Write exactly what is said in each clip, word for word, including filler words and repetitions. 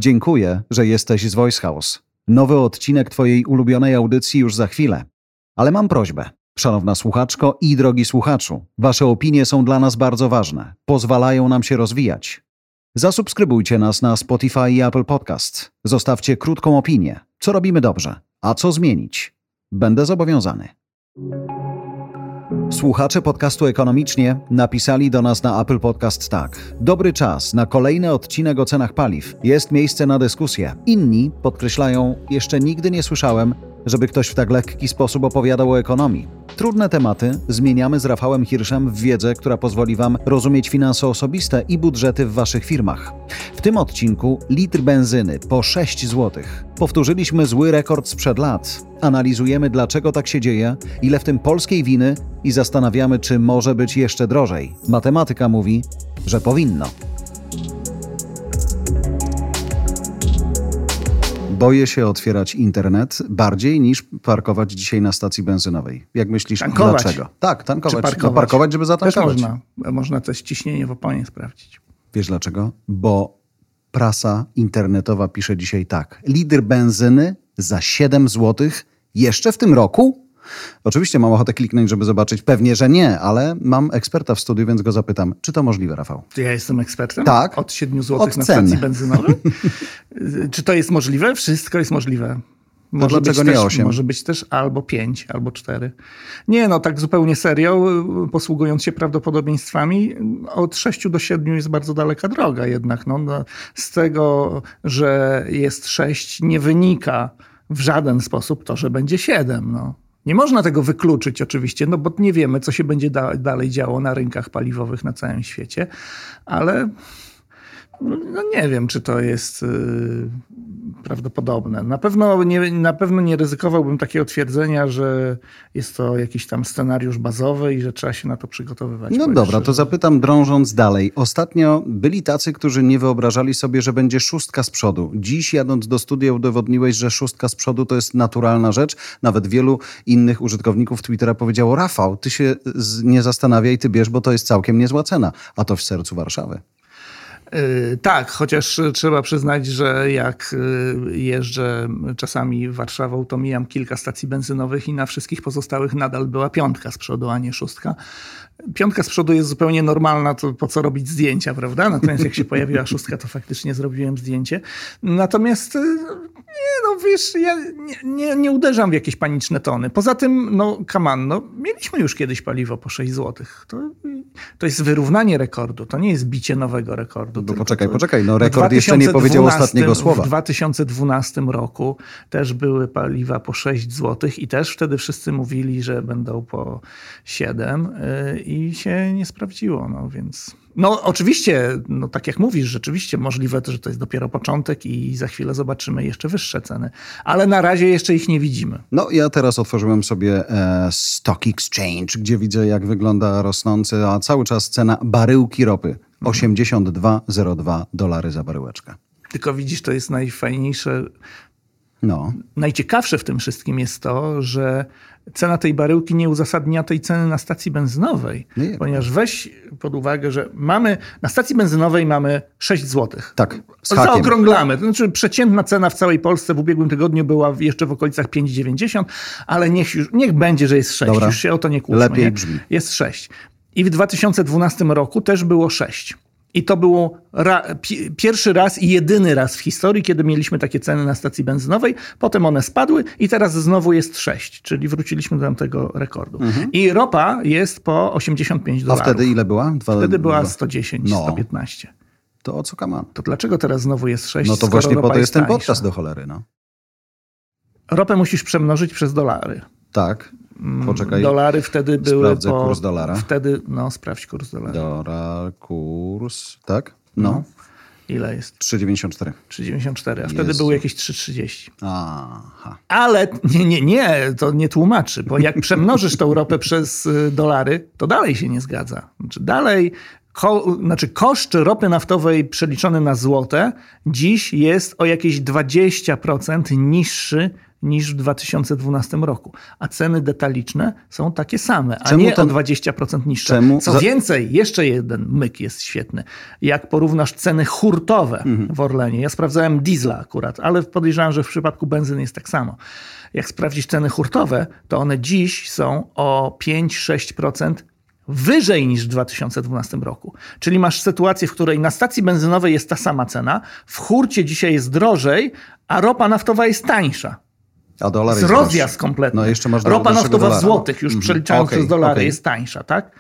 Dziękuję, że jesteś z Voice House. Nowy odcinek twojej ulubionej audycji już za chwilę. Ale mam prośbę. Szanowna słuchaczko i drogi słuchaczu, wasze opinie są dla nas bardzo ważne. Pozwalają nam się rozwijać. Zasubskrybujcie nas na Spotify i Apple Podcast. Zostawcie krótką opinię. Co robimy dobrze, a co zmienić? Będę zobowiązany. Słuchacze podcastu Ekonomicznie napisali do nas na Apple Podcast tak. Dobry czas na kolejny odcinek o cenach paliw. Jest miejsce na dyskusję. Inni podkreślają, jeszcze nigdy nie słyszałem, żeby ktoś w tak lekki sposób opowiadał o ekonomii. Trudne tematy zmieniamy z Rafałem Hirszem w wiedzę, która pozwoli wam rozumieć finanse osobiste i budżety w waszych firmach. W tym odcinku litr benzyny po sześć złotych. Powtórzyliśmy zły rekord sprzed lat. Analizujemy, dlaczego tak się dzieje, ile w tym polskiej winy i zastanawiamy, czy może być jeszcze drożej. Matematyka mówi, że powinno. Boję się otwierać internet bardziej niż parkować dzisiaj na stacji benzynowej. Jak myślisz, tankować. Dlaczego? Tak, tankować. Czy parkować? No, parkować, żeby zatankować. Też można. Można też ciśnienie w oponie sprawdzić. Wiesz dlaczego? Bo prasa internetowa pisze dzisiaj tak. Litr benzyny za siedem złotych jeszcze w tym roku? Oczywiście mam ochotę kliknąć, żeby zobaczyć. Pewnie, że nie, ale mam eksperta w studiu, więc go zapytam. Czy to możliwe, Rafał? Czy ja jestem ekspertem? Tak. Od siedmiu złotych Od na cen. stacji benzynowej? Czy to jest możliwe? Wszystko jest możliwe. Może dlaczego być nie też, osiem? Może być też albo pięć, albo cztery. Nie, no tak zupełnie serio, posługując się prawdopodobieństwami, od sześciu do siedmiu jest bardzo daleka droga jednak. No, no, z tego, że jest sześć, nie wynika w żaden sposób to, że będzie siedem. No. Nie można tego wykluczyć oczywiście, no bo nie wiemy, co się będzie da- dalej działo na rynkach paliwowych na całym świecie, ale no nie wiem, czy to jest yy, prawdopodobne. Na pewno nie, na pewno nie ryzykowałbym takiego twierdzenia, że jest to jakiś tam scenariusz bazowy i że trzeba się na to przygotowywać. No dobra, to zapytam drążąc dalej. Ostatnio byli tacy, którzy nie wyobrażali sobie, że będzie szóstka z przodu. Dziś jadąc do studia udowodniłeś, że szóstka z przodu to jest naturalna rzecz. Nawet wielu innych użytkowników Twittera powiedziało: Rafał, ty się z- nie zastanawiaj, ty bierz, bo to jest całkiem niezła cena. A to w sercu Warszawy. Yy, tak, chociaż trzeba przyznać, że jak yy, jeżdżę czasami Warszawą, to mijam kilka stacji benzynowych i na wszystkich pozostałych nadal była piątka z przodu, a nie szóstka. Piątka z przodu jest zupełnie normalna, to po co robić zdjęcia, prawda? Natomiast jak się pojawiła szóstka, to faktycznie zrobiłem zdjęcie. Natomiast yy, nie, no wiesz, ja nie, nie, nie uderzam w jakieś paniczne tony. Poza tym, no come on, no, mieliśmy już kiedyś paliwo po sześć złotych. To, to jest wyrównanie rekordu, to nie jest bicie nowego rekordu. Bo poczekaj, to, poczekaj, no rekord jeszcze nie powiedział ostatniego słowa. W dwa tysiące dwunastym roku też były paliwa po sześć złotych i też wtedy wszyscy mówili, że będą po siedem yy, i się nie sprawdziło, no więc... No oczywiście, no tak jak mówisz, rzeczywiście możliwe, że to jest dopiero początek i za chwilę zobaczymy jeszcze wyższe ceny. Ale na razie jeszcze ich nie widzimy. No ja teraz otworzyłem sobie e, Stock Exchange, gdzie widzę, jak wygląda rosnący, a cały czas cena baryłki ropy. osiemdziesiąt dwa zero dwa dolary za baryłeczkę. Tylko widzisz, to jest najfajniejsze, No. najciekawsze w tym wszystkim jest to, że cena tej baryłki nie uzasadnia tej ceny na stacji benzynowej. No jak? Ponieważ weź pod uwagę, że mamy na stacji benzynowej mamy sześć złotych. Tak, z hakiem. Zaokrąglamy. To znaczy przeciętna cena w całej Polsce w ubiegłym tygodniu była jeszcze w okolicach pięć dziewięćdziesiąt, ale niech, już, niech będzie, że jest sześć. Dobra. Już się o to nie kłóćmy. Lepiej nie? brzmi. Jest sześć. I w dwa tysiące dwunastym roku też było sześć. I to było ra- pi- pierwszy raz i jedyny raz w historii, kiedy mieliśmy takie ceny na stacji benzynowej. Potem one spadły i teraz znowu jest sześć, czyli wróciliśmy do tamtego rekordu. Mhm. I ropa jest po osiemdziesiąt pięć A dolarów. wtedy ile była? Dwa, Wtedy była dwa. sto dziesięć, No. sto piętnaście. To o co kaman? To dlaczego teraz znowu jest sześć? No to skoro właśnie po ropa to jest ten tańsza? podcast do cholery, no. Ropę musisz przemnożyć przez dolary. Tak, poczekaj. Dolary wtedy były Sprawdzę po... kurs dolara. Wtedy, no sprawdź kurs dolara. Dolar, kurs, tak? No. No. Ile jest? trzy dziewięćdziesiąt cztery. trzy dziewięćdziesiąt cztery, a wtedy Jezu. były jakieś trzy trzydzieści. Aha. Ale nie, nie, nie, to nie tłumaczy, bo jak przemnożysz tą ropę przez y, dolary, to dalej się nie zgadza. Znaczy dalej, ko, znaczy koszt ropy naftowej przeliczony na złote dziś jest o jakieś dwadzieścia procent niższy niż w dwa tysiące dwunastym roku. A ceny detaliczne są takie same, a Czemu nie ten... o dwadzieścia procent niższe. Czemu? Co więcej, jeszcze jeden myk jest świetny. Jak porównasz ceny hurtowe mhm. w Orlenie, ja sprawdzałem diesla akurat, ale podejrzewam, że w przypadku benzyny jest tak samo. Jak sprawdzić ceny hurtowe, to one dziś są o pięć do sześciu procent wyżej niż w dwa tysiące dwunastym roku. Czyli masz sytuację, w której na stacji benzynowej jest ta sama cena, w hurcie dzisiaj jest drożej, a ropa naftowa jest tańsza. A dolar jest jest rozjazd kompletny. No jeszcze masz ropa naftowa dolara, w złotych, już no. przeliczając okay, przez dolary, okay. jest tańsza, tak?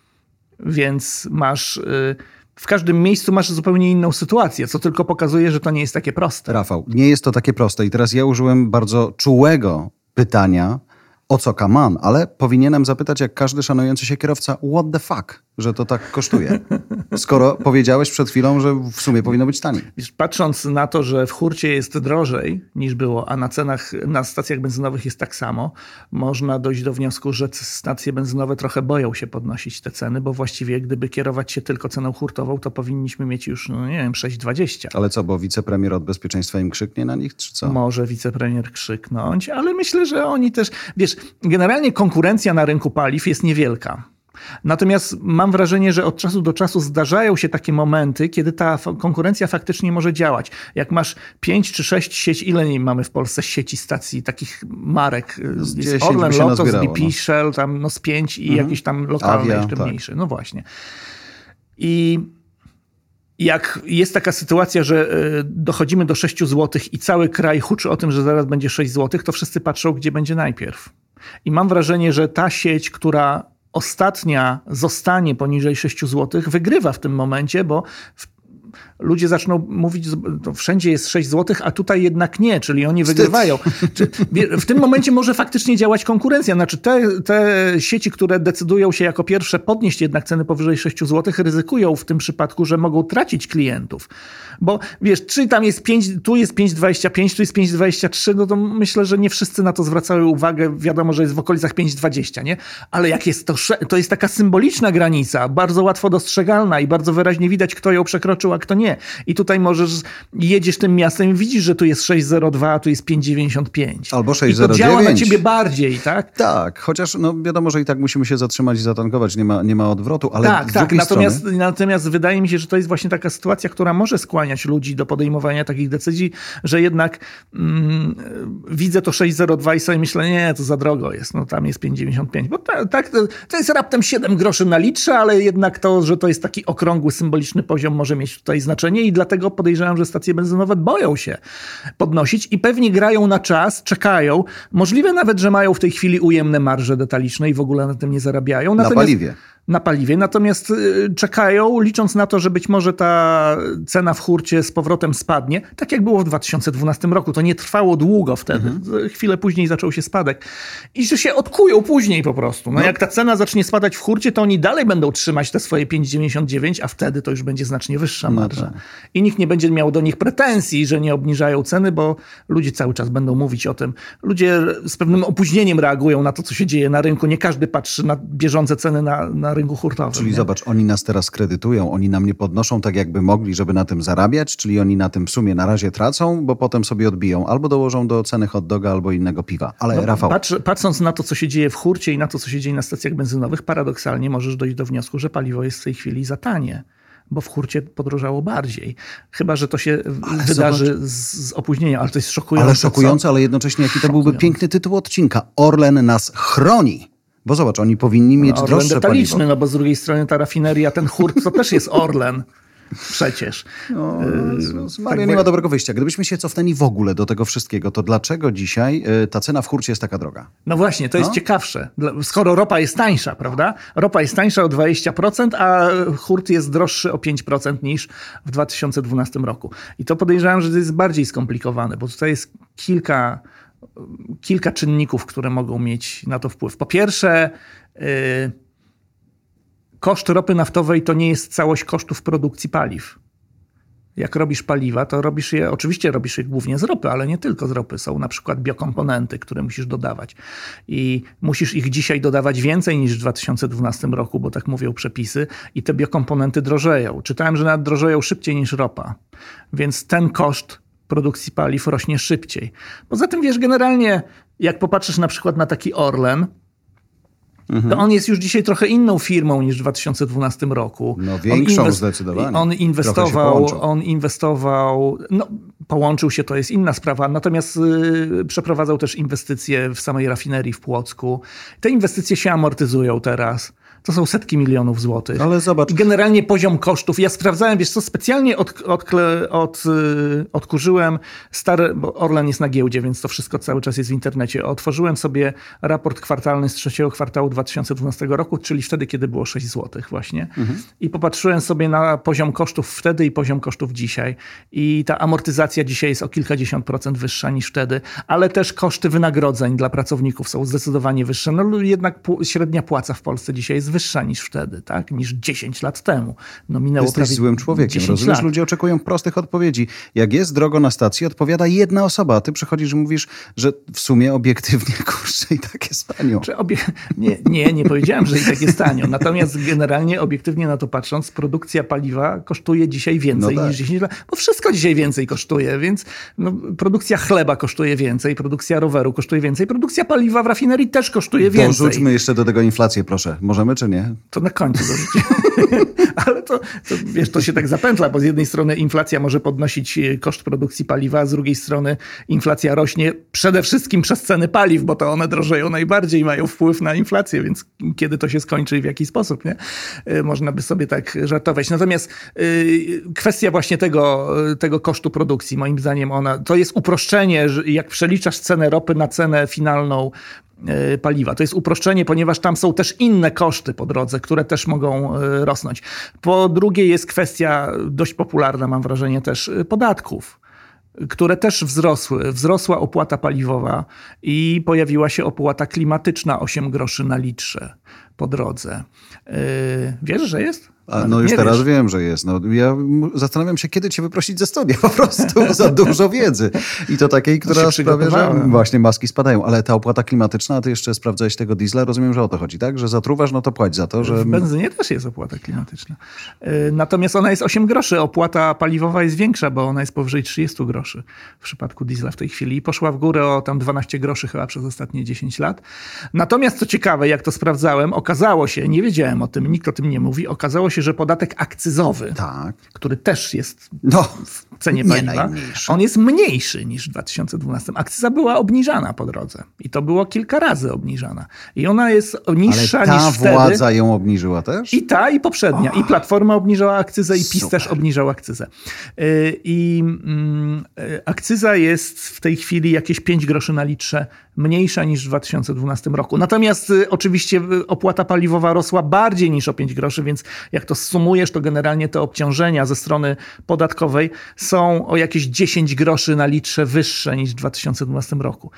Więc masz... Yy, w każdym miejscu masz zupełnie inną sytuację, co tylko pokazuje, że to nie jest takie proste. Rafał, nie jest to takie proste i teraz ja użyłem bardzo czułego pytania, o co come on, ale powinienem zapytać jak każdy szanujący się kierowca, what the fuck, że to tak kosztuje. Skoro powiedziałeś przed chwilą, że w sumie powinno być taniej. Wiesz, patrząc na to, że w hurcie jest drożej niż było, a na cenach na stacjach benzynowych jest tak samo, można dojść do wniosku, że stacje benzynowe trochę boją się podnosić te ceny, bo właściwie gdyby kierować się tylko ceną hurtową, to powinniśmy mieć już, no nie wiem, sześć dwadzieścia. Ale co, bo wicepremier od bezpieczeństwa im krzyknie na nich, czy co? Może wicepremier krzyknąć, ale myślę, że oni też... Wiesz, generalnie konkurencja na rynku paliw jest niewielka. Natomiast mam wrażenie, że od czasu do czasu zdarzają się takie momenty, kiedy ta konkurencja faktycznie może działać. Jak masz pięć czy sześć sieci, ile nie mamy w Polsce sieci stacji, takich marek, jest Orlen, Lotos, B P, no. Shell, tam no z pięć i mhm. jakieś tam lokalne Avia, jeszcze tak. mniejsze. No właśnie. I jak jest taka sytuacja, że dochodzimy do sześciu złotych i cały kraj huczy o tym, że zaraz będzie sześć złotych, to wszyscy patrzą, gdzie będzie najpierw. I mam wrażenie, że ta sieć, która ostatnia zostanie poniżej sześciu złotych, wygrywa w tym momencie, bo w, ludzie zaczną mówić, to wszędzie jest sześć złotych, a tutaj jednak nie, czyli oni Wstyd. wygrywają. Czy, w tym momencie może faktycznie działać konkurencja. Znaczy te, te sieci, które decydują się jako pierwsze podnieść jednak ceny powyżej sześciu złotych, ryzykują w tym przypadku, że mogą tracić klientów. Bo wiesz, czy tam jest pięć, tu jest pięć dwadzieścia pięć, tu jest pięć dwadzieścia trzy, no to myślę, że nie wszyscy na to zwracają uwagę. Wiadomo, że jest w okolicach pięć dwadzieścia, nie? Ale jak jest to, to jest taka symboliczna granica, bardzo łatwo dostrzegalna i bardzo wyraźnie widać, kto ją przekroczył, a kto nie. I tutaj możesz, jedziesz tym miastem i widzisz, że tu jest sześć zero dwa, a tu jest pięć dziewięćdziesiąt pięć. Albo sześć zero dziewięć. I to działa na ciebie bardziej, tak? Tak, chociaż no wiadomo, że i tak musimy się zatrzymać i zatankować, nie ma, nie ma odwrotu, ale tak, z tak. drugiej Natomiast, strony... natomiast wydaje mi się, że to jest właśnie taka sytuacja, która może skłaniać ludzi do podejmowania takich decyzji, że jednak mm, widzę to sześć zero dwa i sobie myślę, nie, to za drogo jest, no tam jest pięć dziewięćdziesiąt pięć, bo ta, tak, to, to jest raptem siedem groszy na litrze, ale jednak to, że to jest taki okrągły, symboliczny poziom może mieć tutaj znaczenie i dlatego podejrzewam, że stacje benzynowe boją się podnosić i pewnie grają na czas, czekają, możliwe nawet, że mają w tej chwili ujemne marże detaliczne i w ogóle na tym nie zarabiają. Natomiast... Na paliwie. Na paliwie, natomiast czekają, licząc na to, że być może ta cena w hurcie z powrotem spadnie, tak jak było w dwa tysiące dwunastym roku. To nie trwało długo wtedy. Mhm. Chwilę później zaczął się spadek. I że się odkują później po prostu. No, no. Jak ta cena zacznie spadać w hurcie, to oni dalej będą trzymać te swoje pięć dziewięćdziesiąt dziewięć, a wtedy to już będzie znacznie wyższa marża. No tak. I nikt nie będzie miał do nich pretensji, że nie obniżają ceny, bo ludzie cały czas będą mówić o tym. Ludzie z pewnym opóźnieniem reagują na to, co się dzieje na rynku. Nie każdy patrzy na bieżące ceny na, na rynku hurtowym. Czyli nie? zobacz, oni nas teraz kredytują, oni nam nie podnoszą tak jakby mogli, żeby na tym zarabiać, czyli oni na tym w sumie na razie tracą, bo potem sobie odbiją albo dołożą do ceny hot doga, albo innego piwa. Ale no, Rafał... Patrz, patrząc na to, co się dzieje w hurcie i na to, co się dzieje na stacjach benzynowych, paradoksalnie możesz dojść do wniosku, że paliwo jest w tej chwili za tanie, bo w hurcie podrożało bardziej. Chyba że to się ale wydarzy z, z opóźnieniem, ale to jest szokujące. Ale szokujące, co? ale jednocześnie jaki to szokujące. Byłby piękny tytuł odcinka. Orlen nas chroni. Bo zobacz, oni powinni mieć no, droższe detaliczny, paliwo. No bo z drugiej strony ta rafineria, ten hurt, to też jest Orlen. Przecież. No, yy, Maria, tak nie ma dobrego wyjścia. Gdybyśmy się cofnęli w ogóle do tego wszystkiego, to dlaczego dzisiaj yy, ta cena w hurcie jest taka droga? No właśnie, to no? jest ciekawsze. Skoro ropa jest tańsza, prawda? Ropa jest tańsza o dwadzieścia procent, a hurt jest droższy o pięć procent niż w dwa tysiące dwunastym roku. I to podejrzewam, że to jest bardziej skomplikowane, bo tutaj jest kilka... kilka czynników, które mogą mieć na to wpływ. Po pierwsze, yy, koszt ropy naftowej to nie jest całość kosztów produkcji paliw. Jak robisz paliwa, to robisz je, oczywiście robisz je głównie z ropy, ale nie tylko z ropy. Są na przykład biokomponenty, które musisz dodawać. I musisz ich dzisiaj dodawać więcej niż w dwa tysiące dwunastym roku, bo tak mówią przepisy i te biokomponenty drożeją. Czytałem, że nawet drożeją szybciej niż ropa. Więc ten koszt produkcji paliw rośnie szybciej. Poza tym, wiesz, generalnie jak popatrzysz na przykład na taki Orlen, mhm. to on jest już dzisiaj trochę inną firmą niż w dwa tysiące dwunastym roku. No większą on inwest- zdecydowanie. On inwestował, on inwestował, no połączył się, to jest inna sprawa, natomiast y, przeprowadzał też inwestycje w samej rafinerii w Płocku. Te inwestycje się amortyzują teraz. To są setki milionów złotych. Ale zobacz. I generalnie poziom kosztów. Ja sprawdzałem, wiesz co, specjalnie od, od, od, odkurzyłem stary, bo Orlen jest na giełdzie, więc to wszystko cały czas jest w internecie. Otworzyłem sobie raport kwartalny z trzeciego kwartału dwa tysiące dwunastego roku, czyli wtedy, kiedy było sześć złotych właśnie. Mhm. I popatrzyłem sobie na poziom kosztów wtedy i poziom kosztów dzisiaj. I ta amortyzacja dzisiaj jest o kilkadziesiąt procent wyższa niż wtedy, ale też koszty wynagrodzeń dla pracowników są zdecydowanie wyższe. No jednak średnia płaca w Polsce dzisiaj jest wyższa niż wtedy, tak? Niż dziesięć lat temu. No minęło Jesteś prawie złym człowiekiem, rozumiesz? lat. Ludzie oczekują prostych odpowiedzi. Jak jest drogo na stacji, odpowiada jedna osoba, a ty przychodzisz i mówisz, że w sumie obiektywnie, kurczę, i tak jest tanio. Czy obie... nie, nie, nie powiedziałem, że i tak jest tanio. Natomiast generalnie, obiektywnie na to patrząc, produkcja paliwa kosztuje dzisiaj więcej no tak. niż dziesięć lat, bo wszystko dzisiaj więcej kosztuje, więc no, produkcja chleba kosztuje więcej, produkcja roweru kosztuje więcej, produkcja paliwa w rafinerii też kosztuje więcej. Dorzućmy jeszcze do tego inflację, proszę. Możemy czy nie? To na końcu dorzucić. Ale to, to, wiesz, to się tak zapętla, bo z jednej strony inflacja może podnosić koszt produkcji paliwa, a z drugiej strony inflacja rośnie przede wszystkim przez ceny paliw, bo to one drożeją najbardziej i mają wpływ na inflację, więc kiedy to się skończy i w jaki sposób, nie? Można by sobie tak żartować. Natomiast yy, kwestia właśnie tego, tego kosztu produkcji, moim zdaniem ona, to jest uproszczenie, że jak przeliczasz cenę ropy na cenę finalną paliwa. To jest uproszczenie, ponieważ tam są też inne koszty po drodze, które też mogą rosnąć. Po drugie jest kwestia dość popularna, mam wrażenie, też podatków, które też wzrosły. Wzrosła opłata paliwowa i pojawiła się opłata klimatyczna osiem groszy na litrze po drodze. Wiesz, że jest? A, no już nie teraz wiesz. Wiem, że jest. No, ja zastanawiam się, kiedy cię wyprosić ze studia. Po prostu za dużo wiedzy. I to takiej, która no sprawia, że właśnie maski spadają. Ale ta opłata klimatyczna, a ty jeszcze sprawdzałeś tego diesla, rozumiem, że o to chodzi, tak? Że zatruwasz, no to płać za to, że... W benzynie też jest opłata klimatyczna. Natomiast ona jest osiem groszy. Opłata paliwowa jest większa, bo ona jest powyżej trzydzieści groszy w przypadku diesla w tej chwili. I poszła w górę o tam dwanaście groszy chyba przez ostatnie dziesięć lat. Natomiast co ciekawe, jak to sprawdzałem, okazało się, nie wiedziałem o tym, nikt o tym nie mówi, okazało się, że podatek akcyzowy, tak. który też jest no, w cenie paliwa, on jest mniejszy niż w dwa tysiące dwunastym. Akcyza była obniżana po drodze i to było kilka razy obniżana. I ona jest niższa Ale ta niż wtedy. władza ją obniżyła też? I ta, i poprzednia. Oh. I Platforma obniżała akcyzę, i PiS Super. też obniżał akcyzę. I y, akcyza jest w tej chwili jakieś pięć groszy na litrze mniejsza niż w dwa tysiące dwunastym roku. Natomiast y, oczywiście opłata paliwowa rosła bardziej niż o pięć groszy, więc jak to sumujesz, to generalnie te obciążenia ze strony podatkowej są o jakieś dziesięć groszy na litrze wyższe niż w dwa tysiące dwunastym roku.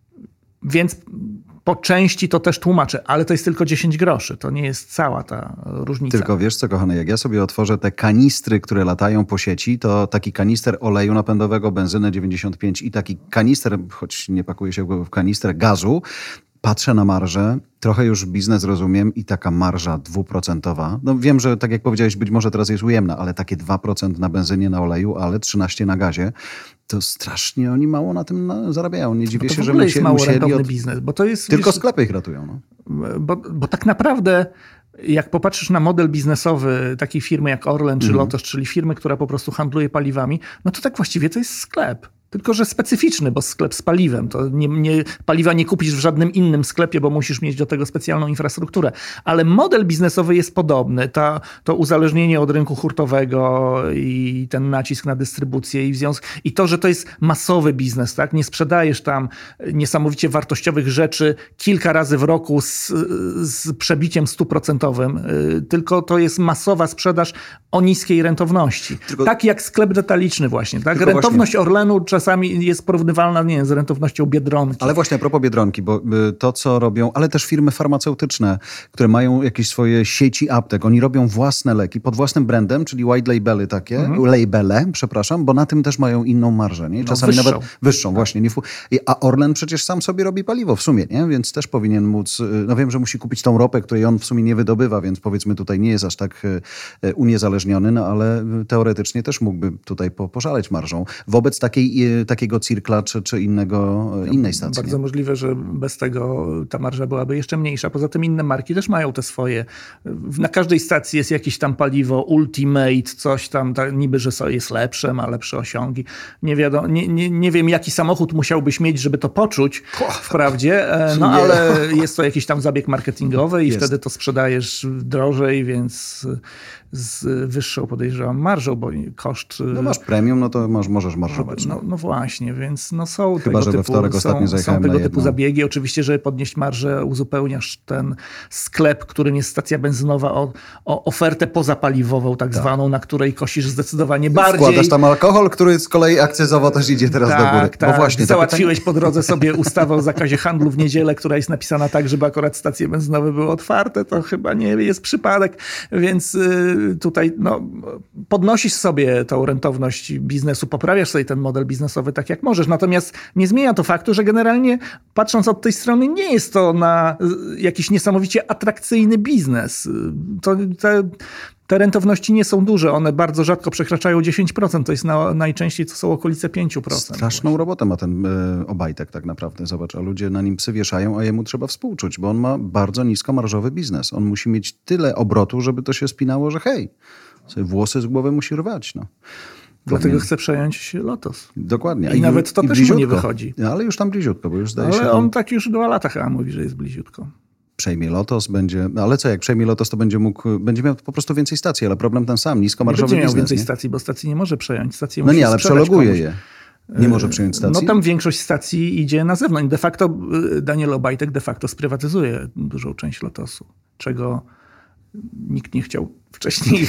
Więc po części to też tłumaczę, ale to jest tylko dziesięć groszy. To nie jest cała ta różnica. Tylko wiesz co, kochany, jak ja sobie otworzę te kanistry, które latają po sieci, to taki kanister oleju napędowego, benzyny dziewięćdziesiąt pięć i taki kanister, choć nie pakuje się w kanister gazu, patrzę na marżę, trochę już biznes rozumiem i taka marża dwuprocentowa. No wiem, że tak jak powiedziałeś, być może teraz jest ujemna, ale takie dwa procent na benzynie, na oleju, ale trzynaście na gazie, to strasznie oni mało na tym na, zarabiają. Nie dziwię no się, że musieli, jest mało musieli od... biznes, bo to jest, Tylko wiesz, sklepy ich ratują. No. Bo, bo tak naprawdę jak popatrzysz na model biznesowy takiej firmy jak Orlen czy mm. Lotos, czyli firmy, która po prostu handluje paliwami, no to tak właściwie to jest sklep. Tylko że specyficzny, bo sklep z paliwem. To nie, nie, paliwa nie kupisz w żadnym innym sklepie, bo musisz mieć do tego specjalną infrastrukturę. Ale model biznesowy jest podobny. Ta, to uzależnienie od rynku hurtowego i ten nacisk na dystrybucję i w związku, i to, że to jest masowy biznes, tak? Nie sprzedajesz tam niesamowicie wartościowych rzeczy kilka razy w roku z, z przebiciem stuprocentowym, tylko to jest masowa sprzedaż o niskiej rentowności. Tylko, tak jak sklep detaliczny właśnie. Tak? Rentowność właśnie. Orlenu czas czasami jest porównywalna, nie wiem, z rentownością Biedronki. Ale właśnie a propos Biedronki, bo to, co robią, ale też firmy farmaceutyczne, które mają jakieś swoje sieci aptek, oni robią własne leki pod własnym brandem, czyli white labely takie, mhm. labele, przepraszam, bo na tym też mają inną marżę, nie? Czasami no, wyższą. nawet wyższą, tak. właśnie. Nie fu- a Orlen przecież sam sobie robi paliwo w sumie, nie? Więc też powinien móc, no wiem, że musi kupić tą ropę, której on w sumie nie wydobywa, więc powiedzmy tutaj nie jest aż tak uniezależniony, no ale teoretycznie też mógłby tutaj po, poszaleć marżą wobec takiej, takiego Circla czy, czy innego, innej stacji. Bardzo nie? możliwe, że bez tego ta marża byłaby jeszcze mniejsza. Poza tym inne marki też mają te swoje. Na każdej stacji jest jakieś tam paliwo Ultimate, coś tam, tak, niby, że jest lepsze, ma lepsze osiągi. Nie, wiadomo, nie, nie, nie wiem, jaki samochód musiałbyś mieć, żeby to poczuć wprawdzie, no ale jest to jakiś tam zabieg marketingowy i jest. Wtedy to sprzedajesz drożej, więc z wyższą, podejrzewam, marżą, bo koszt... No masz premium, no to masz, możesz marżować. No, no właśnie, więc no są Chyba, tego że we typu, wtorek ostatnio są, są tego na typu zabiegi. Oczywiście, żeby podnieść marżę, uzupełniasz ten sklep, którym jest stacja benzynowa, o, o ofertę pozapaliwową tak, tak zwaną, na której kosisz zdecydowanie bardziej. Wkładasz tam alkohol, który z kolei akcyzowo też idzie teraz tak, do góry. Tak, bo właśnie, załatwiłeś po drodze sobie ustawę o zakazie handlu w niedzielę, która jest napisana tak, żeby akurat stacje benzynowe były otwarte. To chyba nie jest przypadek, więc y, tutaj no, podnosisz sobie tą rentowność biznesu, poprawiasz sobie ten model biznesowy tak jak możesz. Natomiast nie zmienia to faktu, że generalnie patrząc od tej strony nie jest to na jakiś niesamowicie atrakcyjny biznes. To, te, te rentowności nie są duże. One bardzo rzadko przekraczają dziesięć procent. To jest na, najczęściej to są okolice pięć procent. Straszną właśnie. robotę ma ten y, Obajtek tak naprawdę. Zobacz, a ludzie na nim psy wieszają, a jemu trzeba współczuć, bo on ma bardzo niskomarżowy biznes. On musi mieć tyle obrotu, żeby to się spinało, że hej, sobie włosy z głowy musi rwać. No. Dlatego Powinien... chce przejąć Lotos. Dokładnie. I, I nawet to też mu nie wychodzi. No, ale już tam bliziutko, bo już zdaje ale się... Ale tam... on tak już dwa lata chyba mówi, że jest bliziutko. Przejmie Lotos, będzie... No, ale co, jak przejmie Lotos, to będzie mógł... Będzie miał po prostu więcej stacji, ale problem ten sam, niskomarżowy biznes. Nie będzie miał więcej nie? stacji, bo stacji nie może przejąć. Stacji no musi nie, ale przeloguje komuś. je. Nie może przyjąć stacji? No tam większość stacji idzie na zewnątrz. De facto Daniel Obajtek de facto sprywatyzuje dużą część Lotosu, czego nikt nie chciał wcześniej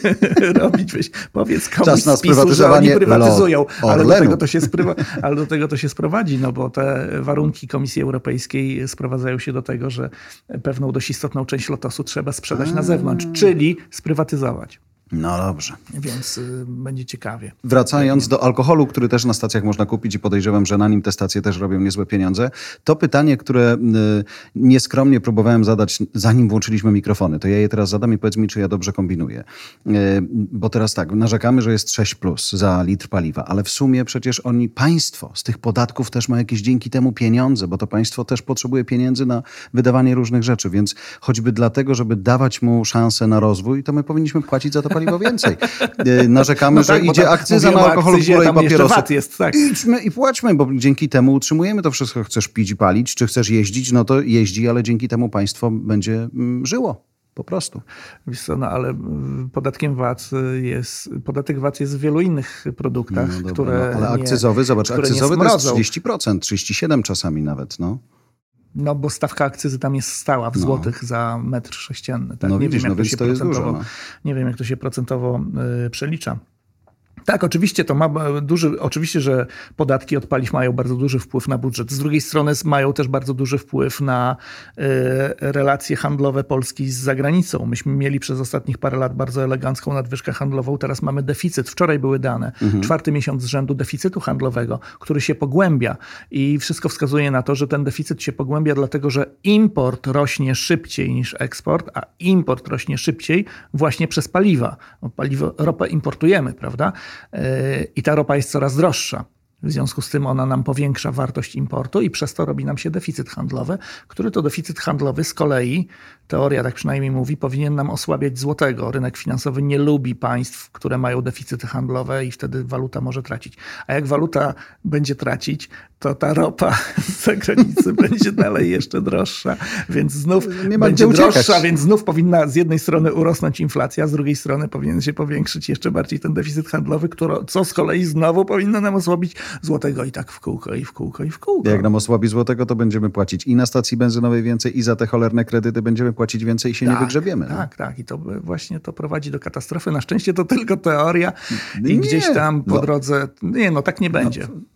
robić. Weź, powiedz komuś z PiSu, że oni prywatyzują, ale do, tego to się sprywa- ale do tego to się sprowadzi, no bo te warunki Komisji Europejskiej sprowadzają się do tego, że pewną dość istotną część Lotosu trzeba sprzedać na zewnątrz, czyli sprywatyzować. No dobrze. Więc y, będzie ciekawie. Wracając do alkoholu, który też na stacjach można kupić i podejrzewam, że na nim te stacje też robią niezłe pieniądze. To pytanie, które y, nieskromnie próbowałem zadać, zanim włączyliśmy mikrofony, to ja je teraz zadam i powiedz mi, czy ja dobrze kombinuję. Y, bo teraz tak, narzekamy, że jest sześć plus za litr paliwa, ale w sumie przecież oni, państwo z tych podatków też ma jakieś dzięki temu pieniądze, bo to państwo też potrzebuje pieniędzy na wydawanie różnych rzeczy, więc choćby dlatego, żeby dawać mu szansę na rozwój, to my powinniśmy płacić za to paliwo więcej. Narzekamy, no tak, że idzie tak akcyza na alkohol, górę i papierosy. Jest, tak. Idźmy i płaćmy, bo dzięki temu utrzymujemy to wszystko. Chcesz pić i palić, czy chcesz jeździć, no to jeździ, ale dzięki temu państwo będzie mm, żyło. Po prostu. Wiesz co, no ale podatkiem V A T jest, podatek V A T jest w wielu innych produktach, no dobra, które no, ale nie, akcyzowy, zobacz, które akcyzowy to jest trzydzieści procent, trzydzieści siedem procent czasami nawet, no. No bo stawka akcyzy tam jest stała w no. złotych za metr sześcienny. Tak? No nie widzisz, wiem, jak no to się to jest procentowo, dużo, no. Nie wiem, jak to się procentowo y, przelicza. Tak, oczywiście to ma duży, oczywiście, że podatki od paliw mają bardzo duży wpływ na budżet. Z drugiej strony mają też bardzo duży wpływ na y, relacje handlowe Polski z zagranicą. Myśmy mieli przez ostatnich parę lat bardzo elegancką nadwyżkę handlową, teraz mamy deficyt. Wczoraj były dane. Mhm. Czwarty miesiąc z rzędu deficytu handlowego, który się pogłębia i wszystko wskazuje na to, że ten deficyt się pogłębia dlatego, że import rośnie szybciej niż eksport, a import rośnie szybciej właśnie przez paliwa. Paliwo, ropę importujemy, prawda? I ta ropa jest coraz droższa. W związku z tym ona nam powiększa wartość importu i przez to robi nam się deficyt handlowy, który to deficyt handlowy z kolei, teoria tak przynajmniej mówi, powinien nam osłabiać złotego. Rynek finansowy nie lubi państw, które mają deficyty handlowe i wtedy waluta może tracić. A jak waluta będzie tracić, to ta ropa z zagranicy będzie dalej jeszcze droższa, więc znów nie będzie droższa, więc znów powinna z jednej strony urosnąć inflacja, z drugiej strony powinien się powiększyć jeszcze bardziej ten deficyt handlowy, który, co z kolei znowu powinno nam osłabić złotego i tak w kółko, i w kółko, i w kółko. Jak nam osłabi złotego, to będziemy płacić i na stacji benzynowej więcej, i za te cholerne kredyty będziemy płacić więcej i się tak, nie wygrzebiemy. Tak, no. tak. I to właśnie to prowadzi do katastrofy. Na szczęście to tylko teoria i nie, gdzieś tam po no. drodze... Nie, no tak nie będzie. No.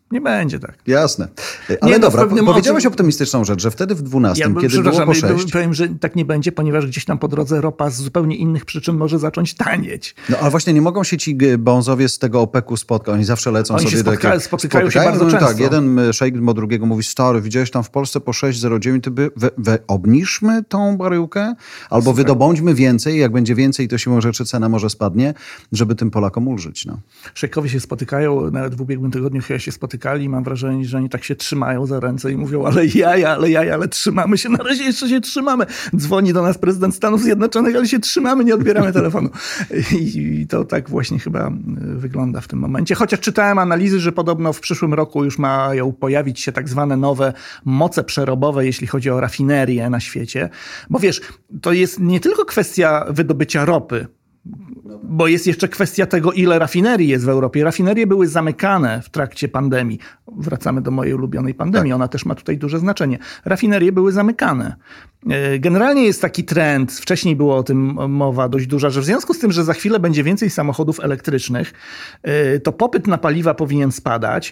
Nie będzie tak. Jasne. Ale nie, dobra, no, powiedziałeś o... optymistyczną rzecz, że wtedy w dwunastym, ja, kiedy było po sześć... Powiem, że tak nie będzie, ponieważ gdzieś tam po drodze ropa z zupełnie innych przyczyn może zacząć tanieć. No ale właśnie nie mogą się ci bonzowie z tego opeku spotkać. Oni zawsze lecą Oni sobie... się spotyka, takie, spotykają, spotykają się bardzo no, często. Tak, jeden szejk do drugiego mówi, stary, widziałeś tam w Polsce po sześć zero dziewięć, to by we, we obniżmy tą baryłkę, albo Super. wydobądźmy więcej, jak będzie więcej, to siłą rzeczy cena może spadnie, żeby tym Polakom ulżyć. No. Szejkowie się spotykają, nawet w ubiegłym tygodniu chyba się spotykali i mam wrażenie, że oni tak się trzymają za ręce i mówią, ale jaja, ale jaja, ale trzymamy się, na razie jeszcze się trzymamy. Dzwoni do nas prezydent Stanów Zjednoczonych, ale się trzymamy, nie odbieramy telefonu. I, I to tak właśnie chyba wygląda w tym momencie. Chociaż czytałem analizy, że podobno w przyszłym roku już mają pojawić się tak zwane nowe moce przerobowe, jeśli chodzi o rafinerie na świecie. Bo wiesz, to jest nie tylko kwestia wydobycia ropy, bo jest jeszcze kwestia tego, ile rafinerii jest w Europie. Rafinerie były zamykane w trakcie pandemii. Wracamy do mojej ulubionej pandemii. Ona też ma tutaj duże znaczenie. Rafinerie były zamykane. Generalnie jest taki trend, wcześniej było o tym mowa dość duża, że w związku z tym, że za chwilę będzie więcej samochodów elektrycznych, to popyt na paliwa powinien spadać.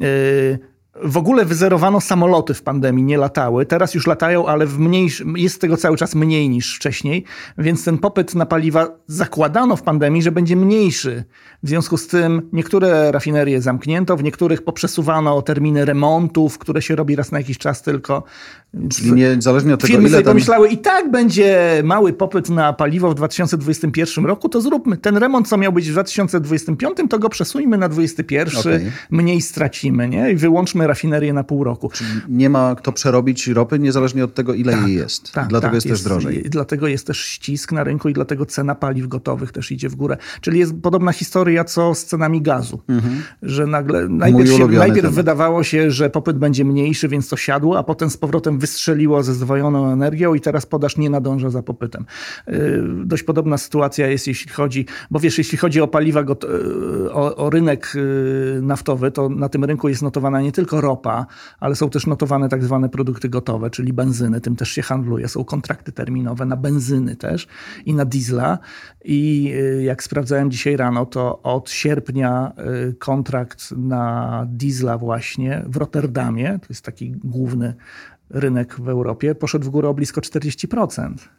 W ogóle wyzerowano samoloty w pandemii, nie latały. Teraz już latają, ale w mniejszy, jest tego cały czas mniej niż wcześniej, więc ten popyt na paliwa zakładano w pandemii, że będzie mniejszy. W związku z tym niektóre rafinerie zamknięto, w niektórych poprzesuwano terminy remontów, które się robi raz na jakiś czas tylko. Czyli niezależnie od tego, firmy ile sobie tam... pomyślały, i tak będzie mały popyt na paliwo w dwa tysiące dwudziestym pierwszym roku, to zróbmy ten remont, co miał być w dwa tysiące dwudziestym piątym, to go przesuńmy na dwudziesty pierwszy, okay. Mniej stracimy, nie? I wyłączmy rafinerię na pół roku. Czyli nie ma kto przerobić ropy, niezależnie od tego, ile tak, jej jest. Tak, dlatego tak, jest, jest też drożej. I dlatego jest też ścisk na rynku i dlatego cena paliw gotowych też idzie w górę. Czyli jest podobna historia, co z cenami gazu. Mhm. Że nagle najpierw, się, najpierw wydawało się, że popyt będzie mniejszy, więc to siadło, a potem z powrotem wystrzeliło ze zdwojoną energią i teraz podaż nie nadąża za popytem. Yy, dość podobna sytuacja jest, jeśli chodzi, bo wiesz, jeśli chodzi o paliwa, o, o rynek naftowy, to na tym rynku jest notowana nie tylko ropa, ale są też notowane tak zwane produkty gotowe, czyli benzyny, tym też się handluje. Są kontrakty terminowe na benzyny też i na diesla. I jak sprawdzałem dzisiaj rano, to od sierpnia kontrakt na diesla właśnie w Rotterdamie, to jest taki główny rynek w Europie, poszedł w górę o blisko czterdzieści procent.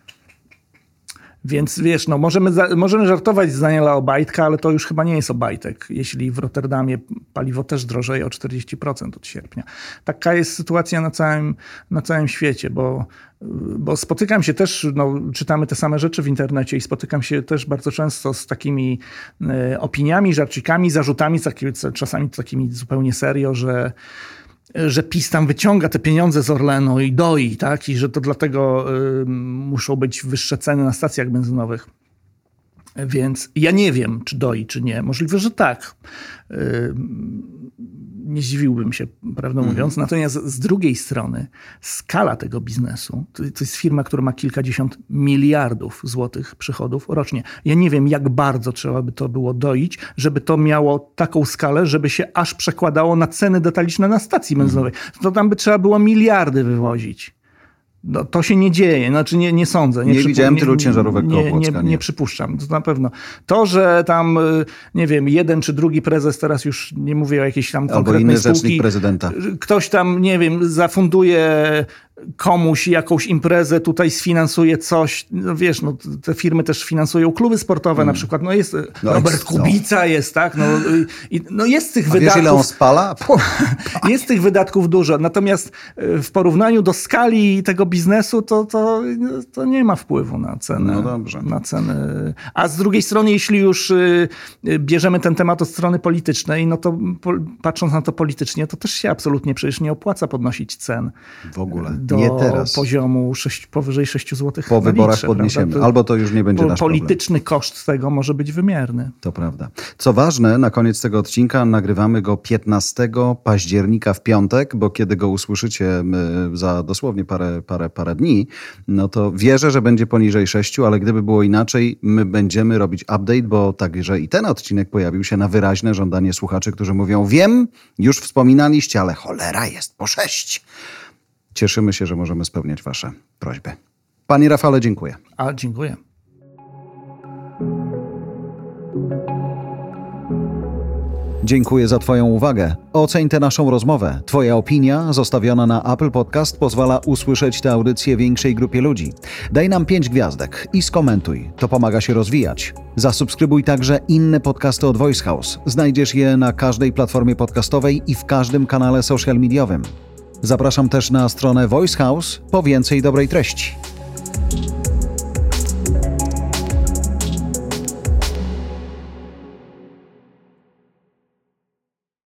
Więc wiesz, no możemy, za, możemy żartować z Daniela Obajtka, ale to już chyba nie jest Obajtek, jeśli w Rotterdamie paliwo też drożeje o czterdzieści procent od sierpnia. Taka jest sytuacja na całym, na całym świecie, bo, bo spotykam się też, no, czytamy te same rzeczy w internecie i spotykam się też bardzo często z takimi e, opiniami, żarcikami, zarzutami, taki, czasami takimi zupełnie serio, że że PiS tam wyciąga te pieniądze z Orlenu i doi, tak? I że to dlatego y, muszą być wyższe ceny na stacjach benzynowych. Więc ja nie wiem, czy doi, czy nie. Możliwe, że tak. Y, nie zdziwiłbym się, prawdę mm. mówiąc. Natomiast z drugiej strony skala tego biznesu, to, to jest firma, która ma kilkadziesiąt miliardów złotych przychodów rocznie. Ja nie wiem, jak bardzo trzeba by to było doić, żeby to miało taką skalę, żeby się aż przekładało na ceny detaliczne na stacji benzynowej. Mm. To tam by trzeba było miliardy wywozić. No, to się nie dzieje, znaczy nie, nie sądzę. Nie, nie widziałem tylu ciężarówek nie, nie, nie, nie przypuszczam, to na pewno. To, że tam, nie wiem, jeden czy drugi prezes, teraz już nie mówię o jakiejś tam albo konkretnej inny spółki, rzecznik prezydenta. Ktoś tam, nie wiem, zafunduje komuś jakąś imprezę, tutaj sfinansuje coś, no wiesz, no, te firmy też finansują kluby sportowe hmm. na przykład, no jest no Robert jest, Kubica no. jest, tak, no, i, no jest tych A wydatków. Wiesz, ile on spala? Jest tych wydatków dużo, natomiast w porównaniu do skali tego biznesu, to, to, to nie ma wpływu na cenę. No dobrze. Na cenę. A z drugiej strony, jeśli już bierzemy ten temat od strony politycznej, no to patrząc na to politycznie, to też się absolutnie przecież nie opłaca podnosić cen. W ogóle. Do nie teraz. poziomu sześć, powyżej sześć złotych po wyborach litrze, podniesiemy. To, albo to już nie będzie po, nasz polityczny problem. koszt tego może być wymierny. To prawda. Co ważne, na koniec tego odcinka nagrywamy go piętnastego października w piątek, bo kiedy go usłyszycie za dosłownie parę, parę, parę dni, no to wierzę, że będzie poniżej sześciu, ale gdyby było inaczej, my będziemy robić update, bo także i ten odcinek pojawił się na wyraźne żądanie słuchaczy, którzy mówią, wiem, już wspominaliście, ale cholera jest po sześć. Cieszymy się, że możemy spełniać wasze prośby. Panie Rafale, dziękuję. A, dziękuję. Dziękuję za Twoją uwagę. Oceń tę naszą rozmowę. Twoja opinia zostawiona na Apple Podcast pozwala usłyszeć tę audycję większej grupie ludzi. Daj nam pięć gwiazdek i skomentuj. To pomaga się rozwijać. Zasubskrybuj także inne podcasty od Voice House. Znajdziesz je na każdej platformie podcastowej i w każdym kanale social mediowym. Zapraszam też na stronę Voice House po więcej dobrej treści.